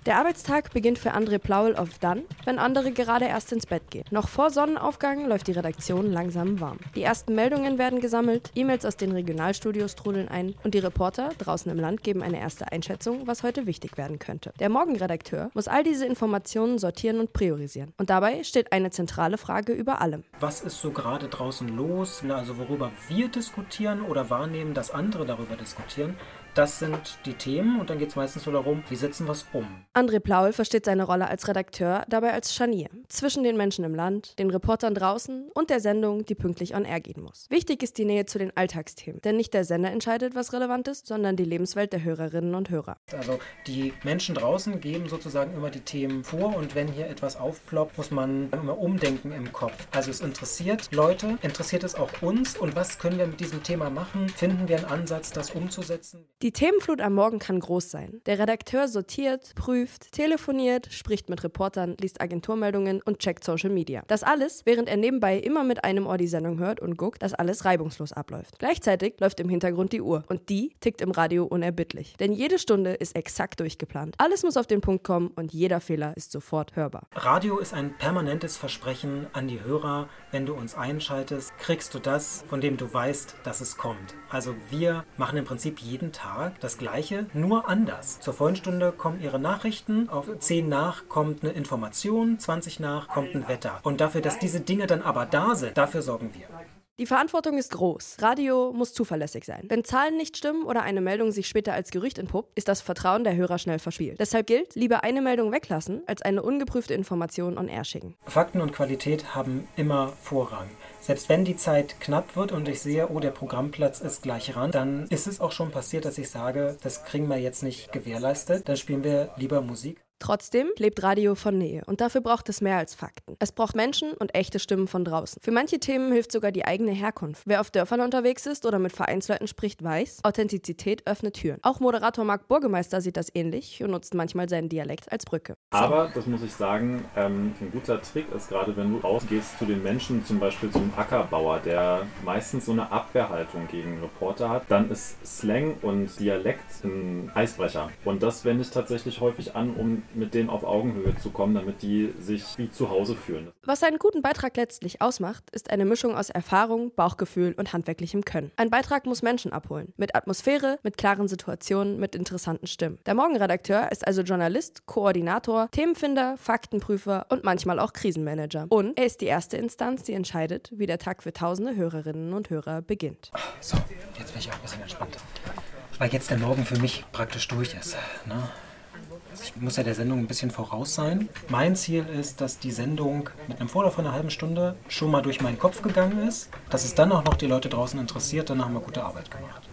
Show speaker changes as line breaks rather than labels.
Der Arbeitstag beginnt für André Plaul oft dann, wenn andere gerade erst ins Bett gehen. Noch vor Sonnenaufgang läuft die Redaktion langsam warm. Die ersten Meldungen werden gesammelt, E-Mails aus den Regionalstudios trudeln ein und die Reporter draußen im Land geben eine erste Einschätzung, was heute wichtig werden könnte. Der Morgenredakteur muss all diese Informationen sortieren und priorisieren. Und dabei steht eine zentrale Frage über allem.
Was ist so gerade draußen los? Also worüber wir diskutieren oder wahrnehmen, dass andere darüber diskutieren? Das sind die Themen und dann geht es meistens so darum, wie setzen wir es um.
André Plaul versteht seine Rolle als Redakteur dabei als Scharnier zwischen den Menschen im Land, den Reportern draußen und der Sendung, die pünktlich on air gehen muss. Wichtig ist die Nähe zu den Alltagsthemen, denn nicht der Sender entscheidet, was relevant ist, sondern die Lebenswelt der Hörerinnen und Hörer.
Also die Menschen draußen geben sozusagen immer die Themen vor und wenn hier etwas aufploppt, muss man immer umdenken im Kopf. Also es interessiert Leute, interessiert es auch uns und was können wir mit diesem Thema machen? Finden wir einen Ansatz, das umzusetzen?
Die Themenflut am Morgen kann groß sein. Der Redakteur sortiert, prüft, telefoniert, spricht mit Reportern, liest Agenturmeldungen und checkt Social Media. Das alles, während er nebenbei immer mit einem Ohr die Sendung hört und guckt, dass alles reibungslos abläuft. Gleichzeitig läuft im Hintergrund die Uhr und die tickt im Radio unerbittlich. Denn jede Stunde ist exakt durchgeplant. Alles muss auf den Punkt kommen und jeder Fehler ist sofort hörbar.
Radio ist ein permanentes Versprechen an die Hörer. Wenn du uns einschaltest, kriegst du das, von dem du weißt, dass es kommt. Also wir machen im Prinzip jeden Tag das Gleiche, nur anders. Zur vollen Stunde kommen ihre Nachrichten, auf 10 nach kommt eine Information, 20 nach kommt ein Wetter. Und dafür, dass diese Dinge dann aber da sind, dafür sorgen wir.
Die Verantwortung ist groß. Radio muss zuverlässig sein. Wenn Zahlen nicht stimmen oder eine Meldung sich später als Gerücht entpuppt, ist das Vertrauen der Hörer schnell verspielt. Deshalb gilt, lieber eine Meldung weglassen, als eine ungeprüfte Information on air schicken.
Fakten und Qualität haben immer Vorrang. Selbst wenn die Zeit knapp wird und ich sehe, oh, der Programmplatz ist gleich ran, dann ist es auch schon passiert, dass ich sage, das kriegen wir jetzt nicht gewährleistet, dann spielen wir lieber Musik.
Trotzdem lebt Radio von Nähe und dafür braucht es mehr als Fakten. Es braucht Menschen und echte Stimmen von draußen. Für manche Themen hilft sogar die eigene Herkunft. Wer auf Dörfern unterwegs ist oder mit Vereinsleuten spricht, weiß, Authentizität öffnet Türen. Auch Moderator Marc Burgemeister sieht das ähnlich und nutzt manchmal seinen Dialekt als Brücke.
Aber, das muss ich sagen, ein guter Trick ist gerade, wenn du rausgehst zu den Menschen, zum Beispiel zum Ackerbauer, der meistens so eine Abwehrhaltung gegen Reporter hat, dann ist Slang und Dialekt ein Eisbrecher. Und das wende ich tatsächlich häufig an, um mit denen auf Augenhöhe zu kommen, damit die sich wie zu Hause fühlen.
Was einen guten Beitrag letztlich ausmacht, ist eine Mischung aus Erfahrung, Bauchgefühl und handwerklichem Können. Ein Beitrag muss Menschen abholen. Mit Atmosphäre, mit klaren Situationen, mit interessanten Stimmen. Der Morgenredakteur ist also Journalist, Koordinator, Themenfinder, Faktenprüfer und manchmal auch Krisenmanager. Und er ist die erste Instanz, die entscheidet, wie der Tag für tausende Hörerinnen und Hörer beginnt.
So, jetzt bin ich auch ein bisschen entspannt. Weil jetzt der Morgen für mich praktisch durch ist. Ne? Ich muss ja der Sendung ein bisschen voraus sein. Mein Ziel ist, dass die Sendung mit einem Vorlauf von einer halben Stunde schon mal durch meinen Kopf gegangen ist, dass es dann auch noch die Leute draußen interessiert, dann haben wir gute Arbeit gemacht.